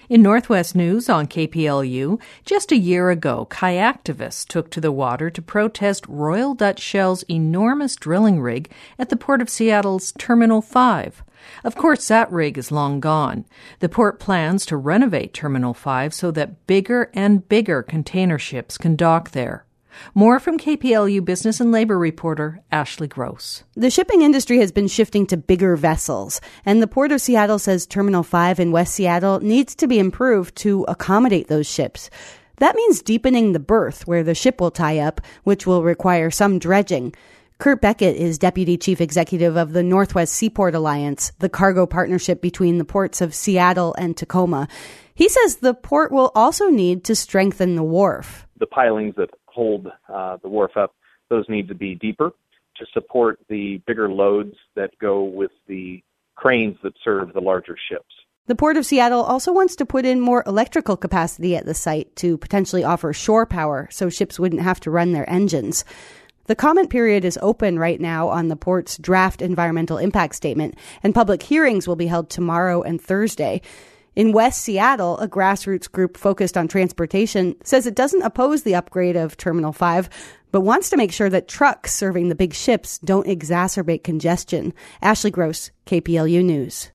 In Northwest News on KPLU, just a year ago, kayaktivists took to the water to protest Royal Dutch Shell's enormous drilling rig at the Port of Seattle's Terminal 5. Of course, that rig is long gone. The port plans to renovate Terminal 5 so that bigger and bigger container ships can dock there. More from KPLU Business and Labor reporter Ashley Gross. The shipping industry has been shifting to bigger vessels, and the Port of Seattle says Terminal 5 in West Seattle needs to be improved to accommodate those ships. That means deepening the berth where the ship will tie up, which will require some dredging. Kurt Beckett is Deputy Chief Executive of the Northwest Seaport Alliance, the cargo partnership between the ports of Seattle and Tacoma. He says the port will also need to strengthen the wharf. The pilings that hold the wharf up, those need to be deeper to support the bigger loads that go with the cranes that serve the larger ships. The Port of Seattle also wants to put in more electrical capacity at the site to potentially offer shore power so ships wouldn't have to run their engines. The comment period is open right now on the port's draft environmental impact statement, and public hearings will be held tomorrow and Thursday. In West Seattle, a grassroots group focused on transportation says it doesn't oppose the upgrade of Terminal 5, but wants to make sure that trucks serving the big ships don't exacerbate congestion. Ashley Gross, KPLU News.